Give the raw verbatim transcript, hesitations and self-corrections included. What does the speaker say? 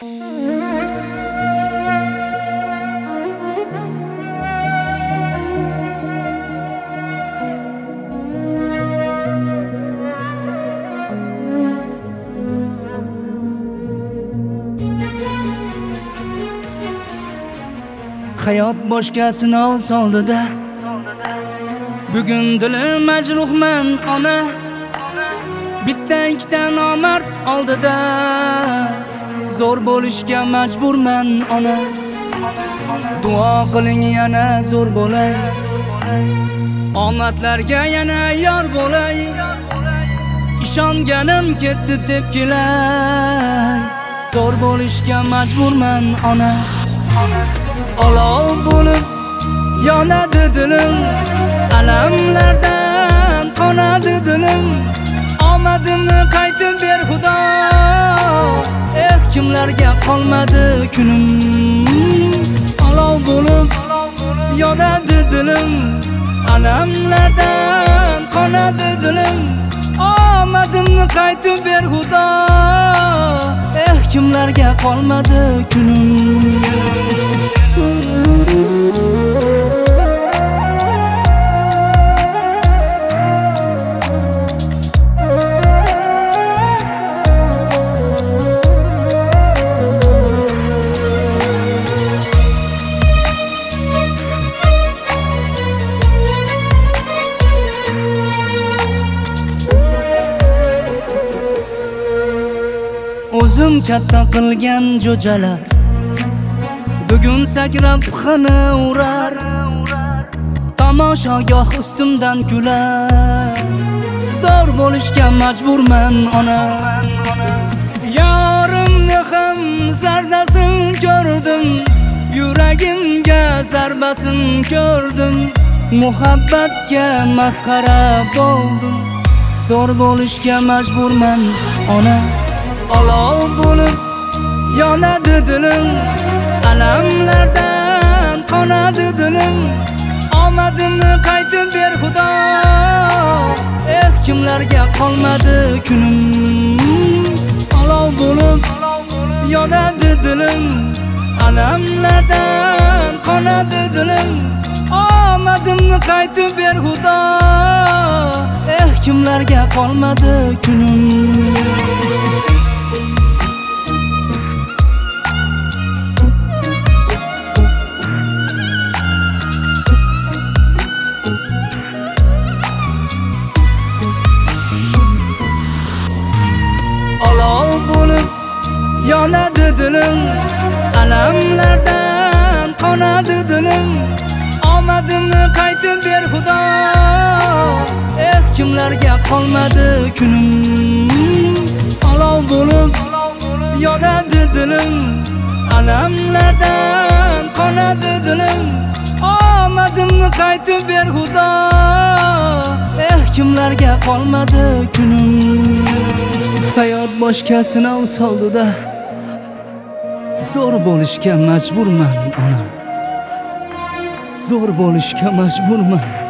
Hayot boshqa sinov soldida, bugun dilim majruhman ona. Bitta ikkita nomard oldida, zo'r bo'lishga majburman ona. Duo qiling yana zo'r bo'lay, omadlarga yana yor bo'lay. Ishonganim ketdi deb kelay, zo'r bo'lishga majburman ona. Olov bo'lib yonadi dilim, alamlardan qonadi dilim. Omadimni qaytib ber Xudo, eh kimlarga qolmadi kunim. Olov bo'lib yonadi dilim, alamlardan qonadi dilim. Omadimni qaytib ber Xudo, eh kimlarga qolmadi kunim. O'zim katta qilgan jo'jalar bugun sakrab xina urar, tomoshagoh ustimdan kular. Zo'r bo'lishga majburman ona. Yorimni ham zardasin ko'rdim, yuragimga zarbasin ko'rdim. Muhabbatga masxara bo'ldim, zo'r bo'lishga majburman ona. Olov bo'lib yonadi dilim, alamlardan qonadi dilim. Omadimni qaytib ber Xudo, eh kimlarga qolmadi kunim. Olov bo'lib yonadi dilim, alamlardan qonadi dilim. Omadimni qaytib ber Xudo, eh kimlarga qolmadi kunim. Yonadi dilim, alamlardan qonadi dilim. Omadimni qaytib ber Xudo, eh kimlarga qolmadi kunim. Olov bo'lib yonadi dilim, alamlardan qonadi dilim. Omadimni qaytib ber Xudo, eh kimlarga qolmadi kunim. Hayot boshqa sinov soldida, zo'r bo'lishga majburman ona. Zo'r bo'lishga majburman.